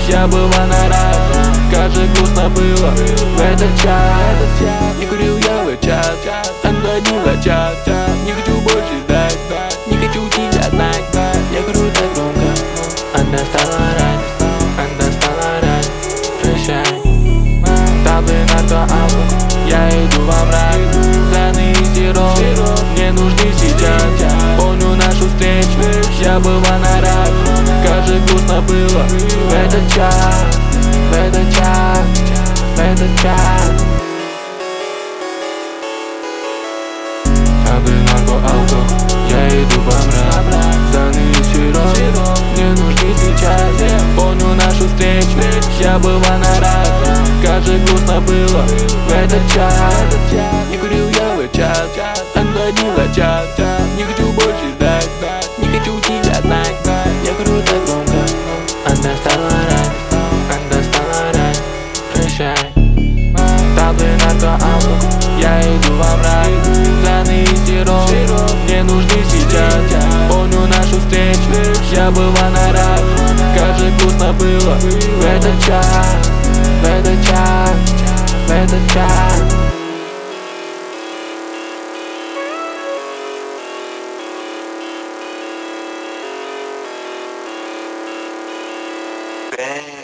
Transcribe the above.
Я был в анарах, как же грустно было в этот час. Не курил я в час, отгладила час. Не хочу больше ждать, не хочу тебя знать. Я курю так громко, она стала рать, прощай. Таблы наркоалког, я иду во мрак. Занозировок мне нужны сейчас. Помню нашу встречу, я был в анарах, как же грустно было в этот час, в этот час, в этот час. Таблы наркоалког, я иду во мрак. Занозировок мне нужны сейчас. Помню нашу встречу, я был в анарах, как же грустно было в этот час. Не курил я в час, отгладила час. Не хочу больше ждать, не хочу тебя знать. Я курю так громко, она стала рать, прощай. Таблы наркоалког, я иду во мрак. Занозировок мне нужны сейчас. Помню нашу встречу, я был в анарах, как же грустно было в этот час, в этот час, в этот час. Bang.